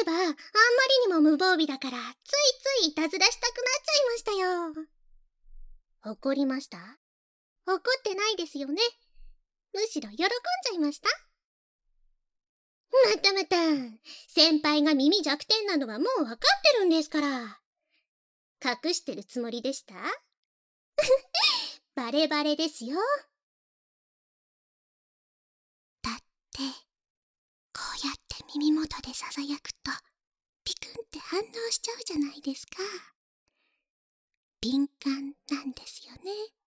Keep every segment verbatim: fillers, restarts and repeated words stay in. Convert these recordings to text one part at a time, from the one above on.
えば、あんまりにも無防備だから、ついついいたずらしたくなっちゃいましたよ。怒りました？怒ってないですよね。むしろ喜んじゃいました。またまた、先輩が耳弱点なのはもうわかってるんですから。隠してるつもりでした？バレバレですよ。だって、こうやって耳元でささやくと、ピクンって反応しちゃうじゃないですか。敏感なんですよね。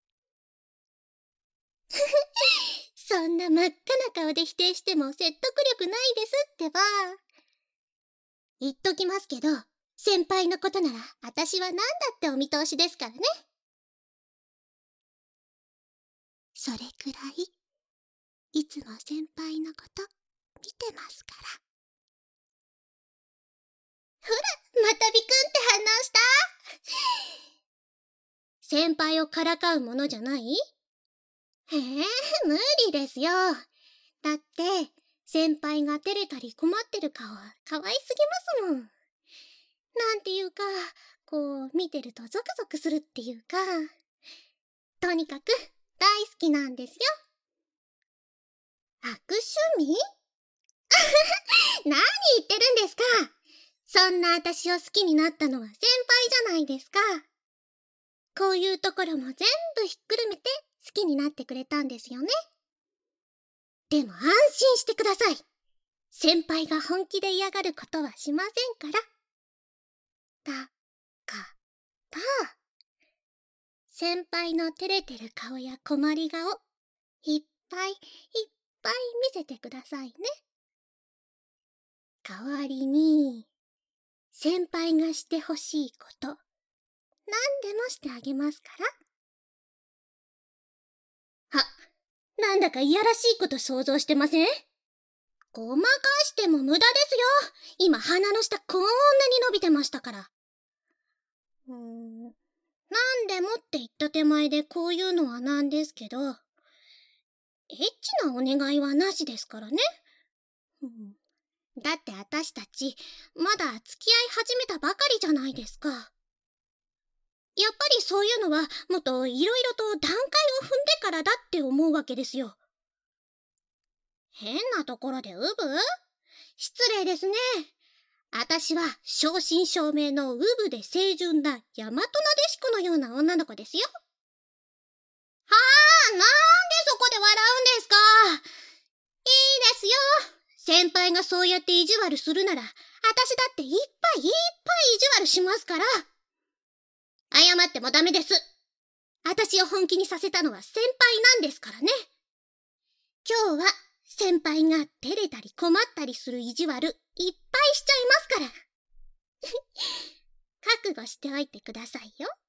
そんな真っ赤な顔で否定しても説得力ないですってば。言っときますけど、先輩のことなら私は何だってお見通しですからね。それくらい、いつも先輩のこと見てますから。ほら、またビクンって反応した。先輩をからかうものじゃない？へえ、無理ですよ。だって、先輩が照れたり困ってる顔は可愛すぎますもん。なんていうか、こう、見てるとゾクゾクするっていうか、とにかく大好きなんですよ。悪趣味？何言ってるんですか。そんな私を好きになったのは先輩じゃないですか。こういうところも全部ひっくるめて好きになってくれたんですよね。でも安心してください。先輩が本気で嫌がることはしませんから。だから、先輩の照れてる顔や困り顔、いっぱいいっぱい見せてくださいね。代わりに、先輩がしてほしいこと、何でもしてあげますから。は、なんだかいやらしいこと想像してません？ごまかしても無駄ですよ。今鼻の下こんなに伸びてましたから。うーん、なんでもって言った手前でこういうのはなんですけど、エッチなお願いはなしですからね。うん、だって私たち、まだ付き合い始めたばかりじゃないですか。やっぱりそういうのはもっといろいろと段階を踏んでからだって思うわけですよ。変なところでウブ？失礼ですね。私は正真正銘のウブで清純な大和なでしこのような女の子ですよ。はあ、なんでそこで笑うんですか。いいですよ。先輩がそうやって意地悪するなら、私だっていっぱいいっぱい意地悪しますから。謝ってもダメです。私を本気にさせたのは先輩なんですからね。今日は先輩が照れたり困ったりする意地悪いっぱいしちゃいますから。覚悟しておいてくださいよ。